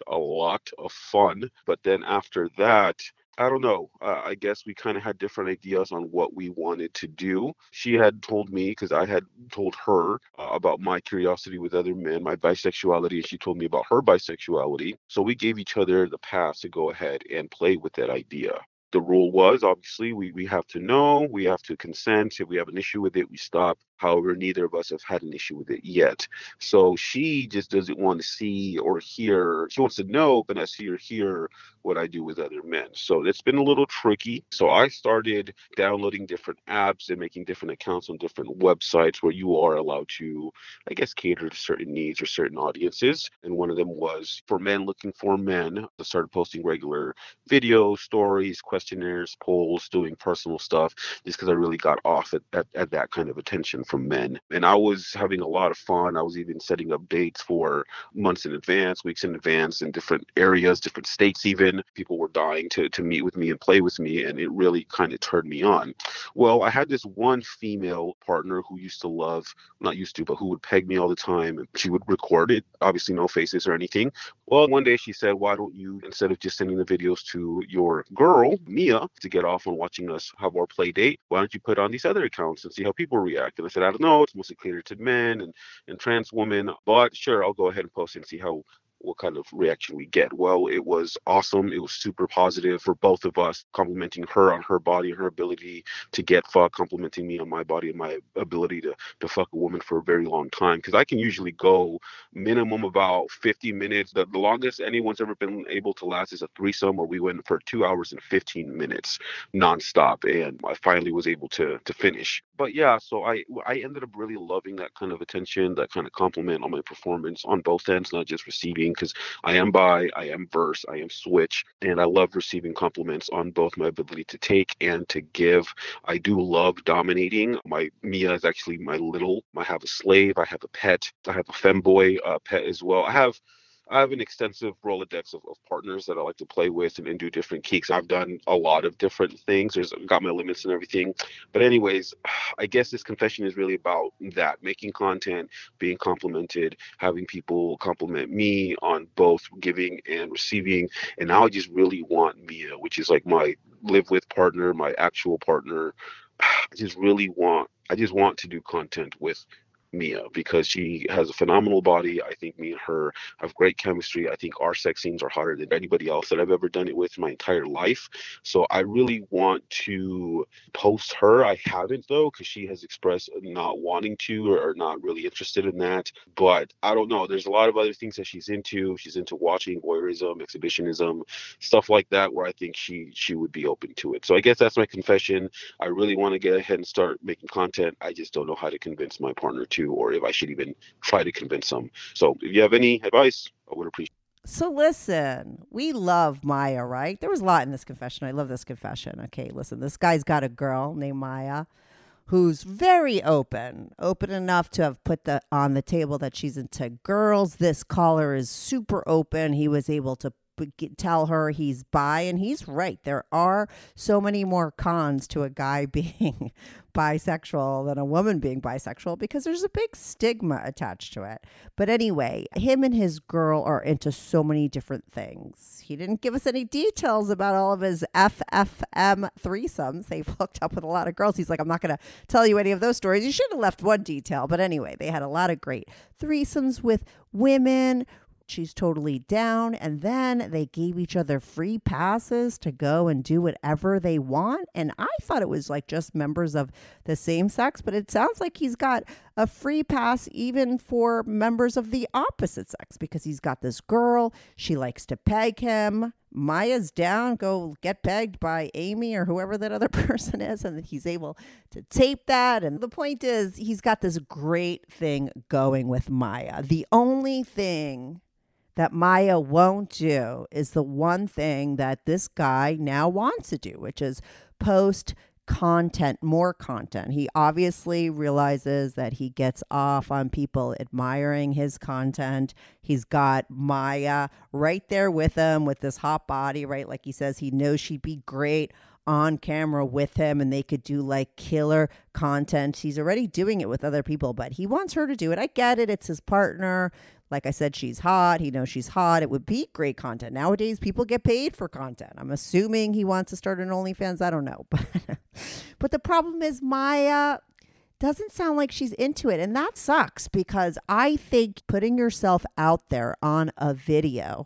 of fun. But then after that, I don't know. I guess we kind of had different ideas on what we wanted to do. She had told me, because I had told her about my curiosity with other men, my bisexuality, and she told me about her bisexuality. So we gave each other the pass to go ahead and play with that idea. The rule was, obviously, we have to know, we have to consent. If we have an issue with it, we stop. However, neither of us have had an issue with it yet. So she just doesn't want to see or hear. She wants to know, but not see or hear what I do with other men. So it's been a little tricky. So I started downloading different apps and making different accounts on different websites where you are allowed to, I guess, cater to certain needs or certain audiences. And one of them was for men looking for men. I started posting regular videos, stories, questionnaires, polls, doing personal stuff, just because I really got off at that kind of attention from men. And I was having a lot of fun. I was even setting up dates for months in advance, weeks in advance, in different areas, different states even. People were dying to meet with me and play with me, and it really kind of turned me on. Well, I had this one female partner who used to love, not used to, but who would peg me all the time. She would record it, obviously no faces or anything. Well, one day she said, why don't you, instead of just sending the videos to your girl, Mia, to get off on watching us have our play date, why don't you put on these other accounts and see how people react? And I said, I don't know, it's mostly catered to men and trans women, but sure, I'll go ahead and post it and see what kind of reaction we get. Well, it was awesome. It was super positive for both of us, complimenting her on her body and her ability to get fucked, complimenting me on my body and my ability to fuck a woman for a very long time. Because I can usually go minimum about 50 minutes. The longest anyone's ever been able to last is a threesome where we went for 2 hours and 15 minutes nonstop. And I finally was able to finish. But yeah, so I ended up really loving that kind of attention, that kind of compliment on my performance on both ends, not just receiving, because I am bi, I am verse, I am switch, and I love receiving compliments on both my ability to take and to give. I do love dominating. My Mia is actually I have a slave, I have a pet, I have a femboy pet as well. I have an extensive Rolodex of partners that I like to play with and do different kinks. I've done a lot of different things. Got my limits and everything. But anyways, I guess this confession is really about that, making content, being complimented, having people compliment me on both giving and receiving. And now I just really want Mia, which is like my live with partner, my actual partner. I just want to do content with Mia because she has a phenomenal body. I think me and her have great chemistry. I think our sex scenes are hotter than anybody else that I've ever done it with in my entire life. So I really want to post her. I haven't though, because she has expressed not wanting to or not really interested in that. But I don't know. There's a lot of other things that she's into. She's into watching voyeurism, exhibitionism, stuff like that, where I think she would be open to it. So I guess that's my confession. I really want to get ahead and start making content. I just don't know how to convince my partner to, or if I should even try to convince them. So if you have any advice, I would appreciate it. So listen, we love Maya, right? There was a lot in this confession. I love this confession. Okay, listen, this guy's got a girl named Maya who's very open enough to have put on the table that she's into girls. This caller is super open. He was able to tell her he's bi, and he's right. There are so many more cons to a guy being bisexual than a woman being bisexual because there's a big stigma attached to it. But anyway, him and his girl are into so many different things. He didn't give us any details about all of his FFM threesomes. They've hooked up with a lot of girls. He's like, I'm not going to tell you any of those stories. You should have left one detail. But anyway, they had a lot of great threesomes with women, She's totally down. And then they gave each other free passes to go and do whatever they want. And I thought it was like just members of the same sex, but it sounds like he's got a free pass even for members of the opposite sex because he's got this girl. She likes to peg him. Maya's down, go get pegged by Amy or whoever that other person is, and he's able to tape that. And the point is, he's got this great thing going with Maya. The only thing that Maya won't do is the one thing that this guy now wants to do, which is post content, more content. He obviously realizes that he gets off on people admiring his content. He's got Maya right there with him with this hot body, right? Like he says, he knows she'd be great on camera with him and they could do like killer content. He's already doing it with other people, but he wants her to do it. I get it. It's his partner. Like I said, she's hot. He knows she's hot. It would be great content. Nowadays, people get paid for content. I'm assuming he wants to start an OnlyFans. I don't know. But the problem is Maya doesn't sound like she's into it. And that sucks because I think putting yourself out there on a video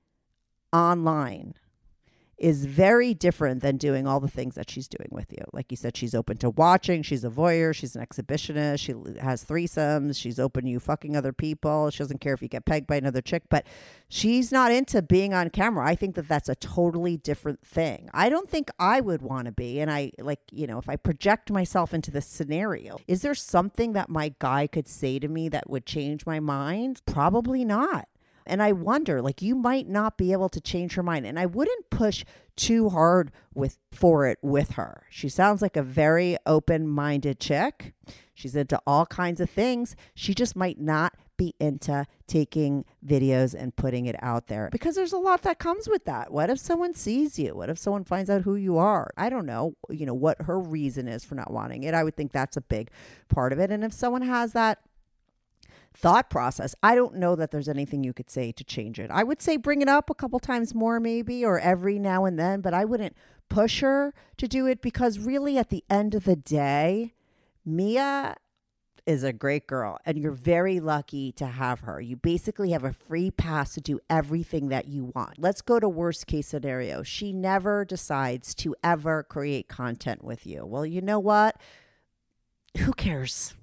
online is very different than doing all the things that she's doing with you. Like you said, she's open to watching. She's a voyeur. She's an exhibitionist. She has threesomes. She's open to you fucking other people. She doesn't care if you get pegged by another chick, but she's not into being on camera. I think that that's a totally different thing. I don't think I would want to be. And I like, you know, if I project myself into this scenario, is there something that my guy could say to me that would change my mind? Probably not. And I wonder, like, you might not be able to change her mind. And I wouldn't push too hard for it with her. She sounds like a very open-minded chick. She's into all kinds of things. She just might not be into taking videos and putting it out there because there's a lot that comes with that. What if someone sees you? What if someone finds out who you are? I don't know, you know, what her reason is for not wanting it. I would think that's a big part of it. And if someone has that thought process, I don't know that there's anything you could say to change it. I would say bring it up a couple times more maybe, or every now and then, but I wouldn't push her to do it because really at the end of the day, Mia is a great girl and you're very lucky to have her. You basically have a free pass to do everything that you want. Let's go to worst case scenario. She never decides to ever create content with you. Well, you know what? Who cares?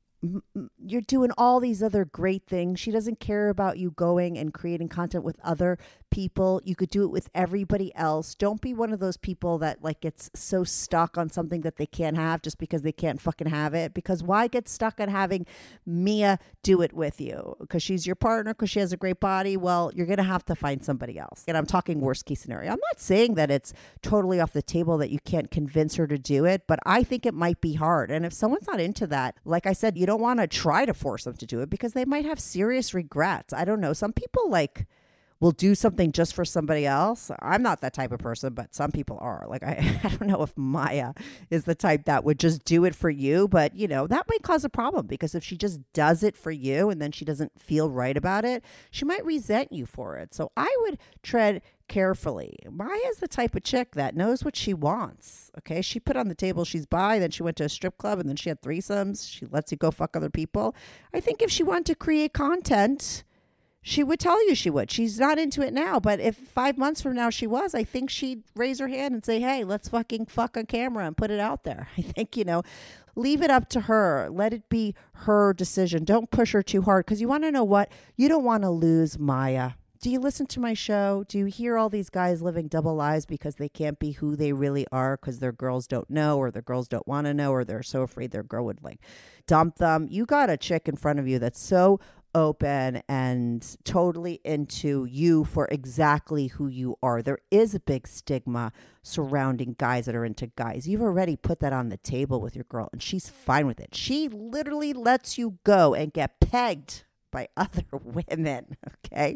You're doing all these other great things. She doesn't care about you going and creating content with other people. You could do it with everybody else. Don't be one of those people that like gets so stuck on something that they can't have just because they can't fucking have it. Because why get stuck on having Mia do it with you? Because she's your partner, because she has a great body. Well, you're going to have to find somebody else. And I'm talking worst case scenario. I'm not saying that it's totally off the table that you can't convince her to do it, but I think it might be hard. And if someone's not into that, like I said, you don't want to try to force them to do it because they might have serious regrets. I don't know. Some people like will do something just for somebody else. I'm not that type of person, but some people are. Like, I don't know if Maya is the type that would just do it for you, but you know, that might cause a problem because if she just does it for you and then she doesn't feel right about it, she might resent you for it. So I would tread carefully. Maya's the type of chick that knows what she wants. Okay. She put on the table she's by, then she went to a strip club and then she had threesomes. She lets you go fuck other people. I think if she wanted to create content, she would tell you she would. She's not into it now, but if 5 months from now she was, I think she'd raise her hand and say, hey, let's fucking fuck on camera and put it out there. I think, you know, leave it up to her. Let it be her decision. Don't push her too hard because you want to know what? You don't want to lose Maya. Do you listen to my show? Do you hear all these guys living double lives because they can't be who they really are because their girls don't know or their girls don't want to know or they're so afraid their girl would like dump them? You got a chick in front of you that's so open and totally into you for exactly who you are. There is a big stigma surrounding guys that are into guys. You've already put that on the table with your girl and she's fine with it. She literally lets you go and get pegged by other women, okay?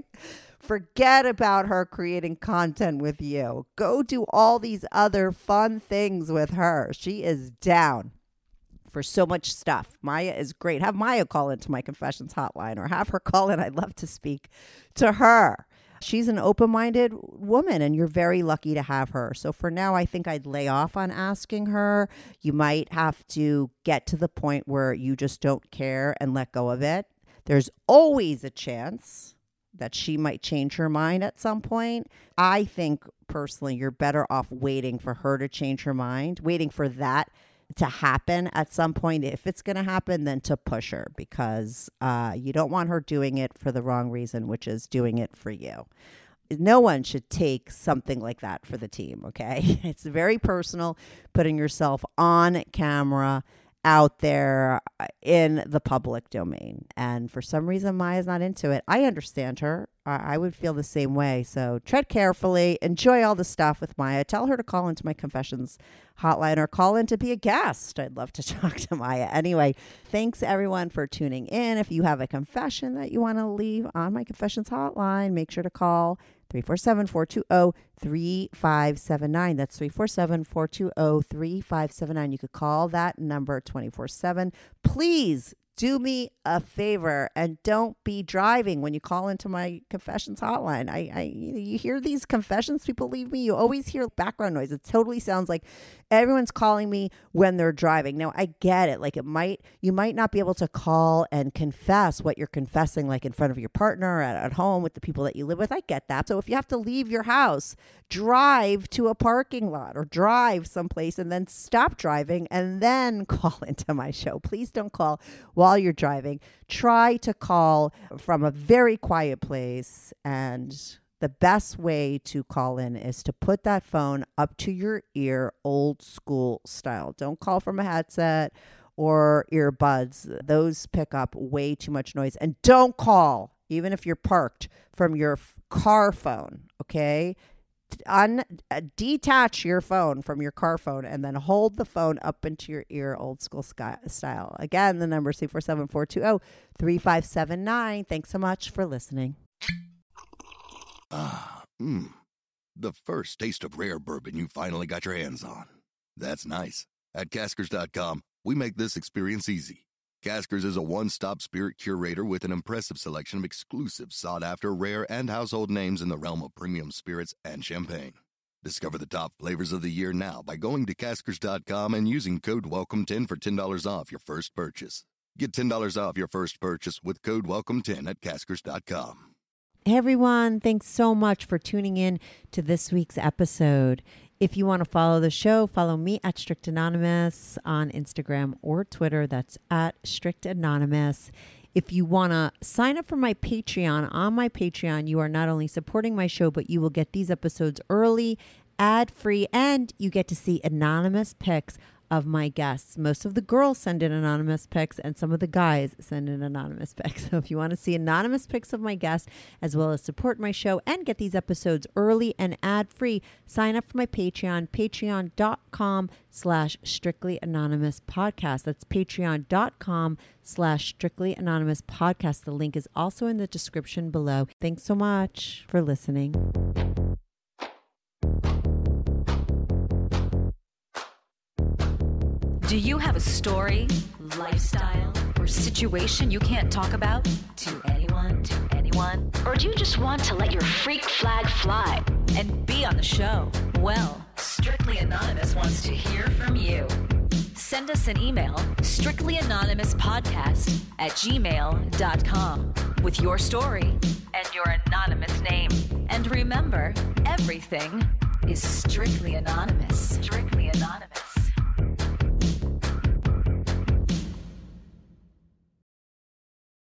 Forget about her creating content with you. Go do all these other fun things with her. She is down for so much stuff. Maya is great. Have Maya call into my confessions hotline or have her call in. I'd love to speak to her. She's an open-minded woman and you're very lucky to have her. So for now, I think I'd lay off on asking her. You might have to get to the point where you just don't care and let go of it. There's always a chance that she might change her mind at some point. I think personally you're better off waiting for her to change her mind, waiting for that to happen at some point, if it's going to happen, than to push her, because you don't want her doing it for the wrong reason, which is doing it for you. No one should take something like that for the team, okay? It's very personal, putting yourself on camera out there in the public domain. And for some reason, Maya's not into it. I understand her. I would feel the same way. So tread carefully. Enjoy all the stuff with Maya. Tell her to call into my confessions hotline or call in to be a guest. I'd love to talk to Maya. Anyway, thanks everyone for tuning in. If you have a confession that you want to leave on my confessions hotline, make sure to call 347-420-3579. That's 347-420-3579. You could call that number 24/7. Please do me a favor and don't be driving when you call into my confessions hotline. You hear these confessions people leave me, you always hear background noise. It totally sounds like everyone's calling me when they're driving. Now, I get it. Like, you might not be able to call and confess what you're confessing, like in front of your partner at home with the people that you live with. I get that. So if you have to leave your house, drive to a parking lot or drive someplace and then stop driving and then call into my show. Please don't call while you're driving. Try to call from a very quiet place, and the best way to call in is to put that phone up to your ear, old school style. Don't call from a headset or earbuds. Those pick up way too much noise. And don't call, even if you're parked, from your car phone, okay? Detach your phone from your car phone and then hold the phone up into your ear, old school style. Again, the number is 347-420-3579. Thanks so much for listening. The first taste of rare bourbon you finally got your hands on. That's nice. At Caskers.com, we make this experience easy. Caskers is a one-stop spirit curator with an impressive selection of exclusive, sought-after, rare, and household names in the realm of premium spirits and champagne. Discover the top flavors of the year now by going to Caskers.com and using code WELCOME10 for $10 off your first purchase. Get $10 off your first purchase with code WELCOME10 at Caskers.com. Hey everyone, thanks so much for tuning in to this week's episode. If you want to follow the show, follow me at Strict Anonymous on Instagram or Twitter. That's at Strict Anonymous. If you want to sign up for my Patreon, on my Patreon, you are not only supporting my show, but you will get these episodes early, ad-free, and you get to see anonymous pics of my guests. Most of the girls send in anonymous pics and some of the guys send in anonymous pics. So if you want to see anonymous pics of my guests, as well as support my show and get these episodes early and ad-free, sign up for my Patreon, patreon.com/Strictly Anonymous Podcast. That's patreon.com/Strictly Anonymous Podcast. The link is also in the description below. Thanks so much for listening. Do you have a story, lifestyle, or situation you can't talk about to anyone? Or do you just want to let your freak flag fly and be on the show? Well, Strictly Anonymous wants to hear from you. Send us an email, strictlyanonymouspodcast@gmail.com, with your story and your anonymous name. And remember, everything is strictly anonymous. Strictly Anonymous.